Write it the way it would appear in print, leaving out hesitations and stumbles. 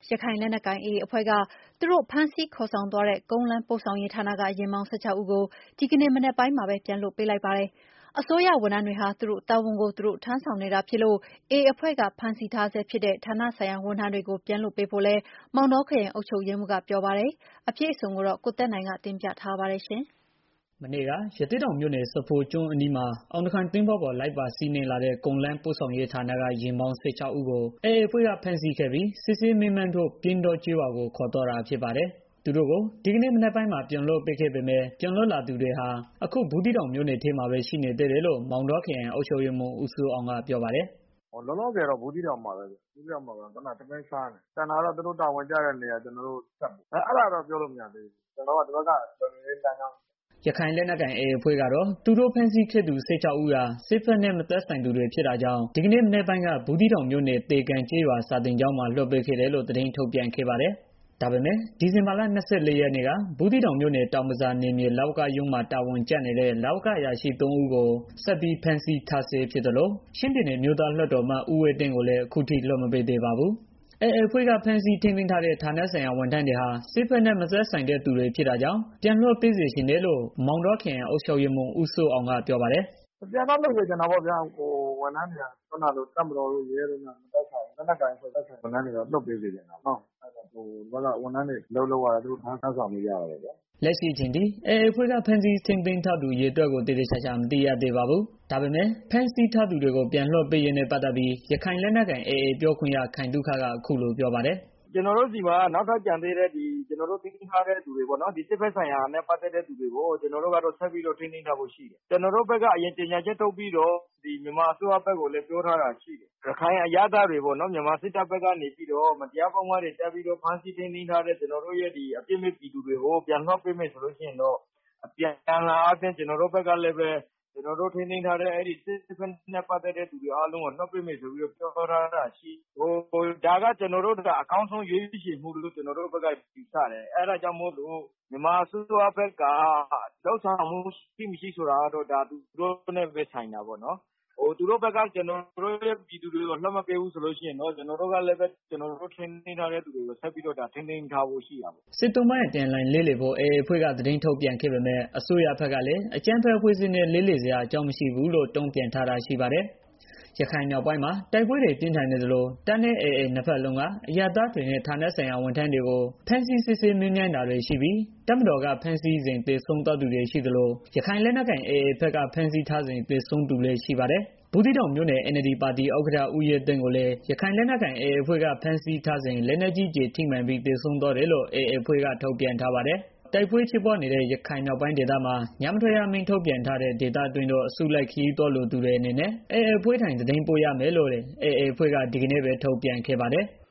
ရခိုင်လက်နက်ကိုင် AA အဖွဲ့က သူတို့ဖမ်းဆီးခေါ်ဆောင်သွားတဲ့ ကုန်းလမ်းပို့ဆောင်ရေးဌာနက ယာဉ်မောင်း 16 ဦးကို ဒီကနေ့မနက်ပိုင်းမှာပဲ ပြန်လွှတ်ပေးလိုက်ပါတယ်။ အစိုးရဝန်ထမ်းတွေဟာ သူတို့တာဝန်ကိုသူတို့ ထမ်းဆောင်နေတာဖြစ်လို့ AA အဖွဲ့က ဖမ်းဆီးထားဆဲဖြစ်တဲ့ ဌာနဆိုင်ရာဝန်ထမ်းတွေကို ပြန်လွှတ်ပေးဖို့လည်း မောင်တောခရိုင်အုပ်ချုပ်ရေးမှူးကပြောပါတယ်။ အပြည့်အစုံကိုတော့ ကိုသက်နိုင်က တင်ပြထားပါတယ်။မနေ့က ရသေ့တောင်မြို့နယ် စဖိုကျွန်းအနီးမှာ အောင်တံခွန်သင်္ဘောပေါ် လိုက်ပါစီးနင်းလာတဲ့ ကုန်းလမ်းပို့ဆောင်ရေးဌာနက ယာဉ်မောင်း ၁၆ ဦးကို AA အဖွဲ့က ဖမ်းဆီးခဲ့ပြီး စစ်ဆေးမေးမြန်းဖို့ ပြိန်းတောကျေးရွာကို ခေါ်သွားတာဖြစ်ပါတယ်။ သူတို့ကို ဒီကနေ့မနက်ပိုင်းမှာ ပြန်လွှတ်ပေးခဲ့ပေမဲ့ ပြန်လွတ်လာသူတွေဟာ အခု ဘူးသီးတောင်မြို့နယ်ထဲမှာပဲ ရှိနေသေးတယ်လို့ မောင်တောခရိုင် အုပ်ချုပ်ရေးမှူး ဦးစိုးအောင်က ပြောပါတယ်။ "လောလောဆယ်တော့ ဘူးသီးတောင်မှာပဲ ထမင်းစားနေတယ်။ ကျန်တာတော့ သူတို့တာဝန်ကျတဲ့နေရာ ကျနော်တို့ ဆက်ပို့မယ်။ အဲဒါတော့ ပြောလို့မရသေးဘူး။ ကျနော်တို့က ဒီဘက်က လုံခြုံရေးလမ်းကြောင်း။" ရခိုင်လက်နက်ကိုင် AA အဖွဲ့ကတော့ သူတို့ဖမ်းဆီးခဲ့သူ ၁၆ ဦးဟာ စစ်ဘက်နဲ့ မသက်ဆိုင်သူတွေ ဖြစ်တာကြောင့် ဒီကနေ့မနက်ပိုင်းက ဘူးသီးတောင်မြို့နယ် သေကံကျေးရွာ စာသင်ကျောင်းမှာ လွှတ်ပေးခဲ့တယ်လို့ သတင်းထုတ်ပြန်ခဲ့ပါတယ်။ ဒါပေမဲ့ ဒီဇင်ဘာလ ၂၄ ရက်နေ့က ဘူးသီးတောင်မြို့နယ် တောင်ဘဇာနယ်မြေ လဝကရုံးမှာ တာဝန်ကျနေတဲ့ လဝကအရာရှိ ၃ ဦးကို ဆက်ပြီးဖမ်းဆီးထားဆဲဖြစ်သလို ချင်းပြည်နယ် အမျိုးသားလွှတ်တော်အမတ် ဦးဝှေ့တင်းကိုလည်း အခုထိ လွှတ်မပေးသေးပါဘူး။ AA အဖွဲ့က ဖမ်းဆီးထိန်းသိမ်းထားတဲ့ ဌာနဆိုင်ရာဝန်ထမ်းတွေဟာ စစ်ဘက်နဲ့ မသက်ဆိုင်တဲ့သူတွေဖြစ်တာကြောင့် ပြန်လွှတ်ပေးစေချင်တယ်လို့ မောင်တောခရိုင်အုပ်ချုပ်ရေးမှူး ဦးစိုးအောင်က ပြောပါတယ်။ "ပြန်တော့လုပ်စေချင်တာပေါ့ဗျာ။ ဝန်ထမ်းတွေက တပ်မတော်တို့ ရဲတို့နဲ့ မသက်ဆိုင်ဘူး။ လက်နက်ကိုင်အဖွဲ့ ဝန်ထမ်းတွေကို လွှတ်ပေးစေချင်တာနော်။ ဒီဘက်က ဝန်ထမ်းတွေ အလုပ်လုပ်ရတယ်။ သူတို့ထမ်းဆောင်နေကြရတယ်ဗျာ။ " လက်ရှိအချိန်ထိ AA အဖွဲ့က ဖမ်းဆီးထိန်းသိမ်းထားသူ အရေအတွက်ကို သေသေချာချာ မသိရသေးပါဘူး။ ဒါပေမဲ့ ဖမ်းဆီးထားသူတွေကို ပြန်လွှတ်ပေးရေးနဲ့ ပတ်သတ်ပြီး ရခိုင်လက်နက်ကိုင် AA ပြောခွင့်ရ ခိုင်သုခက အခုလိုပြောပါတယ်။ "ကျနော်တို့ဆီမှာ နောက်ထပ်ကျန်သေးတဲ့ ကျနော်တို့ ထိန်းသိမ်းထားတဲ့သူတွေပေါ့နော်။ စစ်ဘက်ဆိုင်ရာနဲ့ ပတ်သတ်တဲ့သူတွေကို ကျနော်တို့ကတော့ ဆက်ပြီးတော့ ထိန်းသိမ်းထားဖို့ရှိတယ်။ ကျနော်တို့ဘက်က အရင်ကြေညာချက်ထုတ်ပြီးတော့ မြန်မာအစိုးရဘက်ကိုလည်း ပြောထားတာရှိတယ်။ ရခိုင်အရပ်သားတွေပေါ့နော်။ မြန်မာစစ်တပ်ဘက်ကနေပြီးတော့ မတရားပုဒ်မတွေတပ်ပြီးတော့ ဖမ်းဆီးထိန်းသိမ်းထားတဲ့ ကျနော်တို့ရဲ့ အပြစ်မဲ့ပြည်သူတွေကို ပြန်လွှတ်ပေးမယ်ဆိုလို့ရှိရင်တော့ အပြန်အလှန်အားဖြင့် ကျနော်တို့ဘက်ကလည်းပဲ ကျနော်တို့ ထိန်းသိမ်းထားတဲ့ စစ်ဘက်နဲ့ ပတ်သတ်တဲ့သူတွေအားလုံးကို လွှတ်ပေးမယ်ဆိုပြီးတော့ ပြောထားတာရှိတယ်။ ဒါက ကျနော်တို့ အကောင်းဆုံးရွေးချယ်မှုလို့ ကျနော်တို့ဘက်က ယူဆတယ်။ အဲဒါကြောင့်မို့လို့ မြန်မာအစိုးရဘက်က လုပ်ဆောင်မှု ရှိမရှိဆိုတာကတော့ သူတို့နဲ့ပဲ ဆိုင်တာပေါ့နော်။ သူတို့ဘက်က ကျနော်တို့ရဲ့ ပြည်သူတွေကို လွှတ်မပေးဘူးဆိုလို့ရှိရင်တော့ ကျနော်တို့ကလည်းပဲ ကျနော်တို့ ထိန်းသိမ်းထားတဲ့သူတွေကို ဆက်ပြီးတော့ ထိန်းသိမ်းထားဖို့ရှိတာပေါ့။ " စစ်သုံ့ပန်းအပြန်အလှန် လဲလှယ်ဖို့ AA အဖွဲ့က သတင်းထုတ်ပြန်ခဲ့ပေမဲ့ အစိုးရဘက်ကလည်း အကြမ်းဖက်အဖွဲ့အစည်းနဲ့ လဲလှယ်စရာ အကြောင်းမရှိဘူးလို့ တုံ့ပြန်ထားတာ ရှိပါတယ်။ ရခိုင်မြောက်ပိုင်းမှာ တိုက်ပွဲတွေ ပြင်းထန်နေသလို တပ်နဲ့ AA နှစ်ဘက်လုံးက အရပ်သားတွေနဲ့ ဌာနဆိုင်ရာဝန်ထမ်းတွေကို ဖမ်းဆီးစစ်ဆေးမေးမြန်းတာတွေရှိပြီး တပ်မတော်က ဖမ်းဆီးစဉ် သေဆုံးသွားသူတွေ ရှိသလို ရခိုင်လက်နက်ကိုင် AA ဘက်က ဖမ်းဆီးထားစဉ် သေဆုံးသူလည်း ရှိပါတယ်။ ဘူးသီးတောင်မြို့နယ် NLD ပါတီဥက္ကဋ္ဌ ဦးရဲသိန်းကိုလည်း ရခိုင်လက်နက်ကိုင် AA အဖွဲ့က ဖမ်းဆီးထားစဉ် လက်နက်ကြီးကျည် ထိမှန်ပြီး သေဆုံးသွားတယ်လို့ AA အဖွဲ့က ထုတ်ပြန်ထားပါတယ်။ တိုက်ပွဲဖြစ်ပွားနေတဲ့ ရခိုင်မြောက်ပိုင်းဒေသမှာ ညမထွက်ရအမိန့်ထုတ်ပြန်ထားတဲ့ ဒေသအတွင်းသို့ အစုလိုက် ခရီးသွားလိုသူတွေအနေနဲ့ AA အဖွဲ့ထံ သတင်းပေးရမယ်လို့လည်း AA အဖွဲ့က ဒီကနေ့ပဲ ထုတ်ပြန်ခဲ့ပါတယ်။